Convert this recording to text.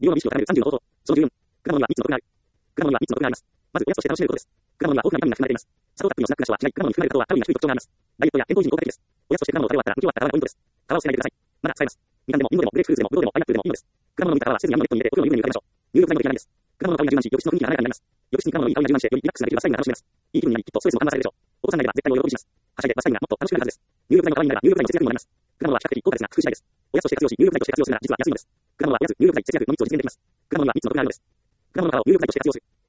利用の意識を高める30の方法。その14。果物には3つの毒がある。果物には3つの毒があります。まず、おやつとして楽しめることです。果物には豊富なビタミンが含まれています。砂糖たっぷりのスナック菓子はしない。果物に含まれる果糖はカロリーが低い特徴があります。ダイエットや健康維持に効果的です。おやつとして果物を食べ終わったら剥き終わった皮がポイントです。皮を捨てないでください。まだ使えます。みかんでも、リンゴでも、グレープフルーツでも、ブドウでも、パイナップルでもいいのです。果物を剥いた皮は捨てずに網のネットに入れて、お風呂の湯船に浮かべましょう。入浴剤の出来上がりです。果物の香りが充満し、浴室の雰囲気が華やかになります。浴室に果物のいい香りが充満して、よりリラックスができるマッサージが楽しめます。いい気分になり、きっとストレスも緩和されるでしょう。お子さんがいれば絶対にお喜びします。はしゃいでマッサージがもっと楽しくなるはずです。入浴剤の代わりになれば入浴剤の節約にもなります。果物は比較的高価ですが、工夫次第です。おやつとして活用し、入浴剤として活用するなら実は安いのです。果物はおやつ、入浴剤、節約の3つを実現できます。果物には3つの毒があるのです。果物の皮を入浴剤として活用する。